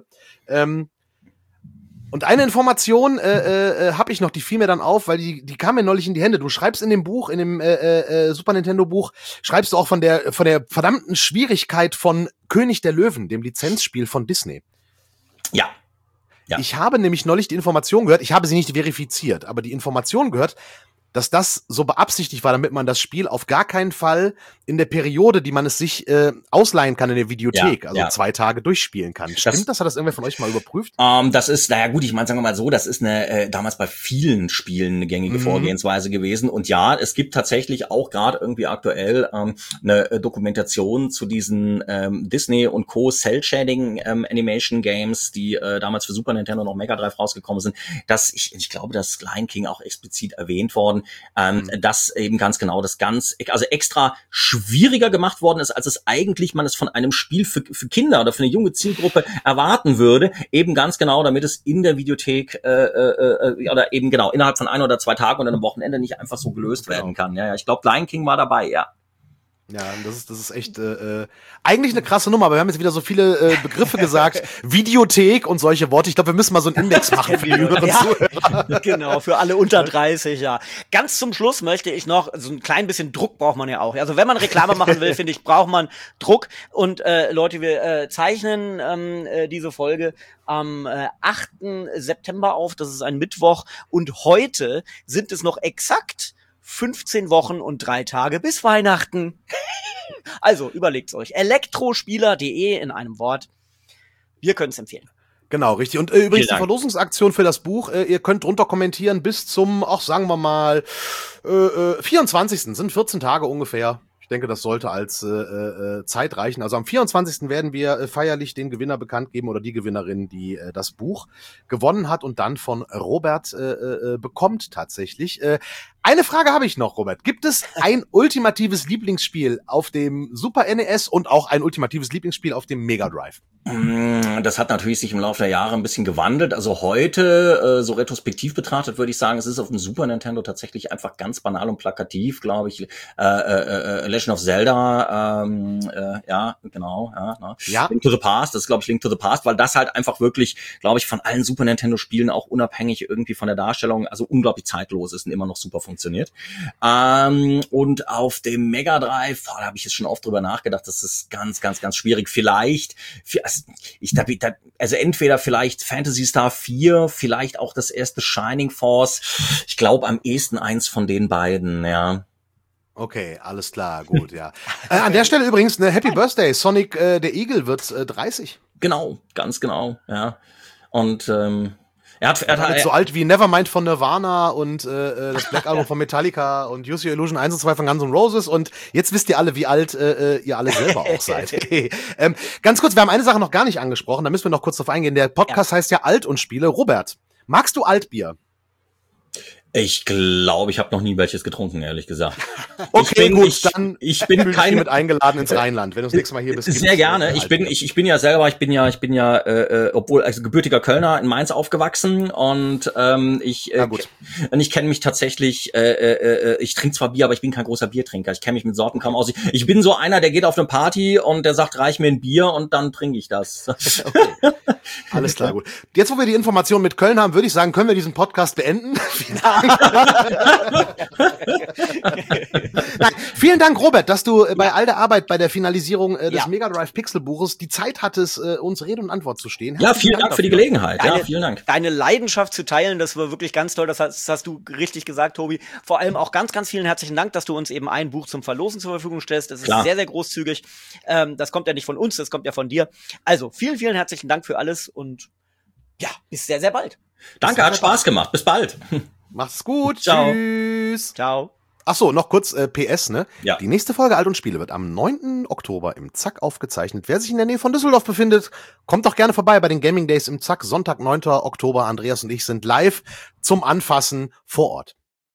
Und eine Information habe ich noch, die fiel mir dann auf, weil die kam mir neulich in die Hände. Du schreibst in dem Buch, in dem Super Nintendo Buch, schreibst du auch von der verdammten Schwierigkeit von König der Löwen, dem Lizenzspiel von Disney. Ja. Ich habe nämlich neulich die Information gehört, ich habe sie nicht verifiziert, aber die Information gehört, dass das so beabsichtigt war, damit man das Spiel auf gar keinen Fall in der Periode, die man es sich ausleihen kann in der Videothek, 2 Tage durchspielen kann. Stimmt das? Hat das irgendwer von euch mal überprüft? Das ist, naja gut, ich meine, sagen wir mal so, das ist damals bei vielen Spielen eine gängige Vorgehensweise gewesen. Und ja, es gibt tatsächlich auch gerade irgendwie aktuell eine Dokumentation zu diesen Disney und Co. Cell-Shading Animation Games, die damals für Super Nintendo und auch Mega Drive rausgekommen sind. Ich glaube, dass Lion King auch explizit erwähnt worden, dass eben ganz genau also extra schwieriger gemacht worden ist, als es eigentlich man es von einem Spiel für Kinder oder für eine junge Zielgruppe erwarten würde, eben ganz genau, damit es in der Videothek oder eben genau innerhalb von 1 oder 2 Tagen oder einem Wochenende nicht einfach so gelöst werden kann. Ja, ich glaube, Lion King war dabei, ja. Ja, das ist echt eigentlich eine krasse Nummer, aber wir haben jetzt wieder so viele Begriffe gesagt, Videothek und solche Worte. Ich glaube, wir müssen mal so einen Index machen für die jüngeren Zuhörer. Genau, für alle unter 30, ja. Ganz zum Schluss möchte ich noch, so ein klein bisschen Druck braucht man ja auch. Also wenn man Reklame machen will, finde ich, braucht man Druck. Und Leute, wir zeichnen diese Folge am 8. September auf, das ist ein Mittwoch. Und heute sind es noch exakt 15 Wochen und 3 Tage bis Weihnachten. Also, überlegt's euch. Elektrospieler.de in einem Wort. Wir können es empfehlen. Genau, richtig. Und übrigens die Verlosungsaktion für das Buch, ihr könnt drunter kommentieren bis zum, sagen wir mal, 24. Sind 14 Tage ungefähr. Ich denke, das sollte als Zeit reichen. Also am 24. werden wir feierlich den Gewinner bekannt geben oder die Gewinnerin, die das Buch gewonnen hat und dann von Robert bekommt tatsächlich. Eine Frage habe ich noch, Robert. Gibt es ein ultimatives Lieblingsspiel auf dem Super NES und auch ein ultimatives Lieblingsspiel auf dem Mega Drive? Das hat natürlich sich im Laufe der Jahre ein bisschen gewandelt. Also heute, so retrospektiv betrachtet, würde ich sagen, es ist auf dem Super Nintendo tatsächlich einfach ganz banal und plakativ, glaube ich, Legend of Zelda, ja, genau, Ja. Link to the Past, das ist, glaube ich, Link to the Past, weil das halt einfach wirklich, glaube ich, von allen Super Nintendo-Spielen auch unabhängig irgendwie von der Darstellung, also unglaublich zeitlos ist und immer noch super funktioniert. Und auf dem Mega Drive, da habe ich jetzt schon oft drüber nachgedacht, das ist ganz, ganz, ganz schwierig. Vielleicht, also entweder vielleicht Phantasy Star 4, vielleicht auch das erste Shining Force. Ich glaube am ehesten eins von den beiden, ja. Okay, alles klar, gut, ja. An der Stelle übrigens eine Happy Birthday. Sonic der Igel wird 30. Genau, ganz genau, ja. Und er hat so alt wie Nevermind von Nirvana und das Black Album von Metallica und Use Your Illusion 1 und 2 von Guns N' Roses. Und jetzt wisst ihr alle, wie alt ihr alle selber auch seid. Okay. Ganz kurz, wir haben eine Sache noch gar nicht angesprochen, da müssen wir noch kurz drauf eingehen. Der Podcast heißt ja Alt und Spiele. Robert, magst du Altbier? Ich glaube, ich habe noch nie welches getrunken, ehrlich gesagt. Okay, dann ich bin kein mit eingeladen ins Rheinland, wenn du das nächste Mal hier bist. Sehr gerne. Ich bin ja obwohl also gebürtiger Kölner in Mainz aufgewachsen und ich kenne mich tatsächlich ich trinke zwar Bier, aber ich bin kein großer Biertrinker. Ich kenne mich mit Sorten kaum aus. Ich bin so einer, der geht auf eine Party und der sagt, reich mir ein Bier und dann trinke ich das. Okay. Alles klar, gut. Jetzt, wo wir die Information mit Köln haben, würde ich sagen, können wir diesen Podcast beenden. Nein, vielen Dank, Robert, dass du bei all der Arbeit bei der Finalisierung des Mega Drive Pixel Buches die Zeit hattest, uns Rede und Antwort zu stehen. Ja, vielen Dank für die Gelegenheit. Vielen Dank. Deine Leidenschaft zu teilen, das war wirklich ganz toll. Das hast du richtig gesagt, Tobi. Vor allem auch ganz, ganz vielen herzlichen Dank, dass du uns eben ein Buch zum Verlosen zur Verfügung stellst. Das ist sehr, sehr großzügig. Das kommt ja nicht von uns, das kommt ja von dir. Also, vielen, vielen herzlichen Dank für alles und ja, bis sehr, sehr bald. Danke, hat Spaß gemacht. Bis bald. Macht's gut. Ciao. Tschüss. Ciao. Ach so, noch kurz PS, ne? Ja. Die nächste Folge Alt und Spiele wird am 9. Oktober im Zack aufgezeichnet. Wer sich in der Nähe von Düsseldorf befindet, kommt doch gerne vorbei bei den Gaming Days im Zack. Sonntag, 9. Oktober. Andreas und ich sind live zum Anfassen vor Ort.